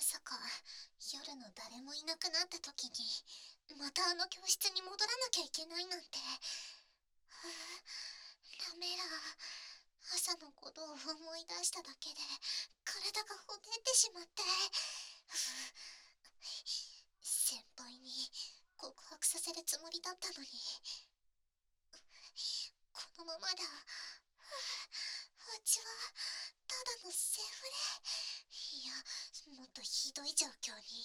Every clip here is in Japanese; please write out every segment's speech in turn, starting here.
さか夜の誰もいなくなった時にまたあの教室に戻らなきゃいけないなんて。ダメだ。朝のことを思い出しただけで体がほてってしまって。先輩に告白させるつもりだったのに、このままだ。うちはただのセフレ。いや、もっとひどい状況に。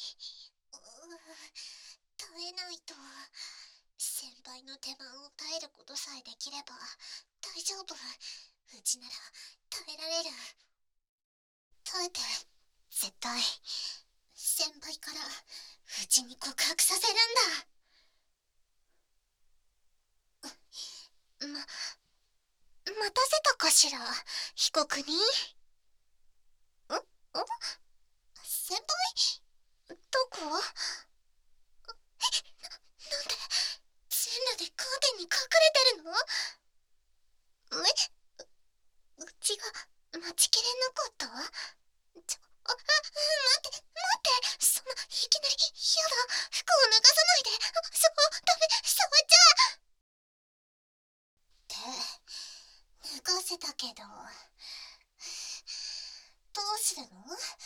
耐えないと。先輩の手間を耐えることさえできれば大丈夫。うちなら耐えられる。耐えて、絶対先輩からうちに告白させるんだ。待たせたかしら、被告人。先輩、どこ？なんで全裸でカーテンに隠れてるの？うちが待ちきれなかった？待って、そんないきなり。やだ、服を脱がさないで。ダメ、触っちゃって脱がせたけど、どうするの？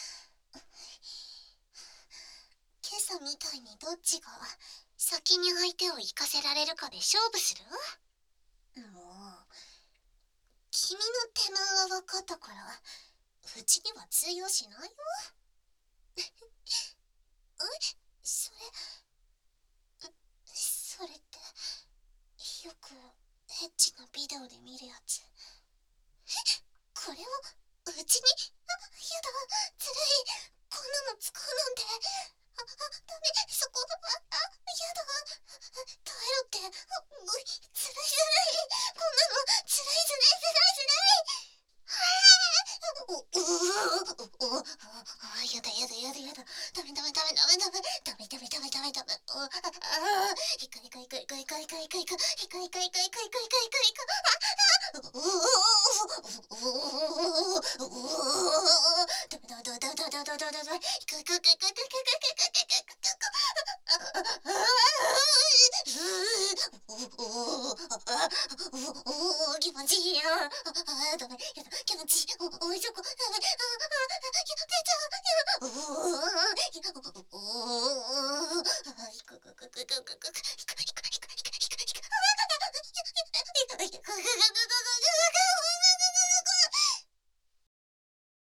今朝みたいにどっちが先に相手を行かせられるかで勝負する？もう君の手間は分かったから、うちには通用しないよ。それってよくエッチなビデオで見るやつ。これをうちに？やだ、ずるい。こんなの使うなんて。ダメ、そこ。やだ。耐えろって。ずるい。こんなのずるい。やだ。ダメ。いく。気持ちいいよ。ダメ。やだ、気持ちいい。おいしょこ。ダメ。